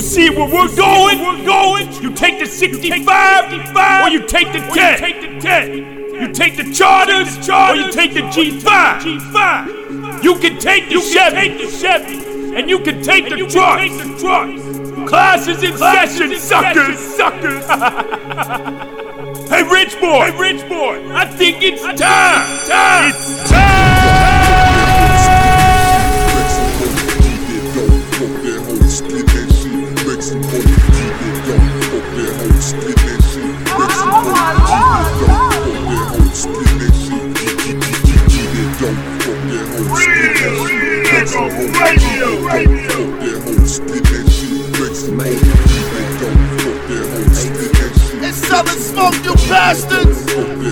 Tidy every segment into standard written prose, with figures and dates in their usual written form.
see where we're going, you take the 65, or you take the 10. You take the Charters, or you take the G5. You can take the Chevy, and you can take the trucks. Classes in session, suckers. Hey, rich boy, I think it's time. It's time. It's Southern Smoke, you bastards!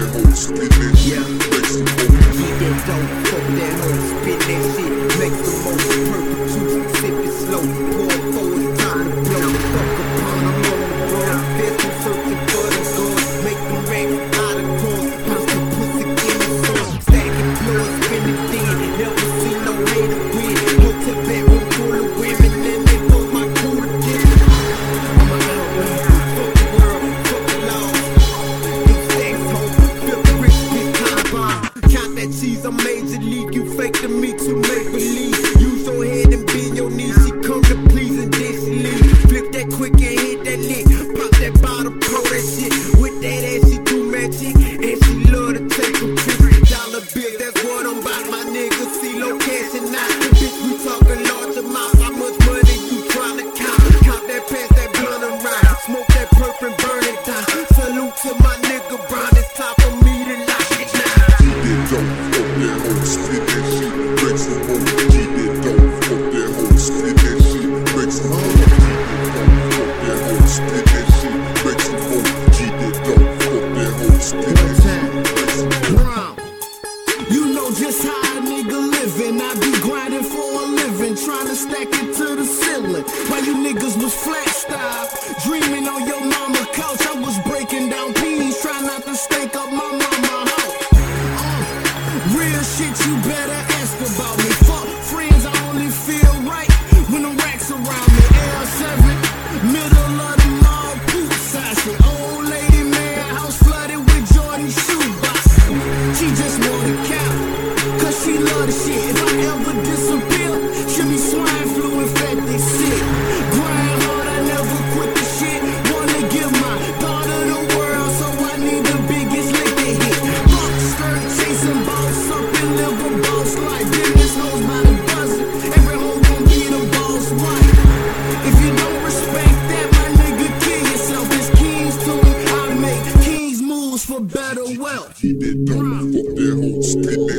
A major league, you fake to me to make believe. Use your head and bend your knees. She come to please and then she leave. Flip that quick and hit that lick. Pop that bottle, blow that shit. With that ass, she do magic. And she love to take a trip. Dollar bill, that's what I'm about. My niggas see low cash and not. Bitch, we talking large amounts. How much money you tryna count? Count that pass, that blunt and ride. Smoke that perp and burn it down. Salute to my nigga Brown. It's time for me to lock it down. Split that shit, break some more, keep it dope, fuck that hoe, split that shit, break some more, keep it dope, fuck that hoe, split that shit, break some more, keep it dope, fuck that hoe, split that shit, break some more. You know just how a nigga living, I be grinding for a living, trying to stack it to the ceiling, while you niggas was flat style, dreaming on your mama couch, I was breaking down peas, trying not to stake up my mama house. Real shit, you better ask about me. Fuck friends, I only feel right when the racks around me. L7, middle of the mall, poop sashing. Old lady, man, house flooded with Jordan shoeboxes. She just wanna count, cause she love the shit. If I ever disappear, she'll be swine flu infected sick. Grind hard, I never quit the shit. Wanna give my daughter the world, so I need the biggest lick to hit. Buck skirt, chasing balls. Something live a boss life. Business knows by the dozen. Every hoe gon' be the boss wife. If you don't respect that, my nigga, kill yourself. It's kings to it. I make kings moves for better wealth. Keep it dope, fuck that hoe, split that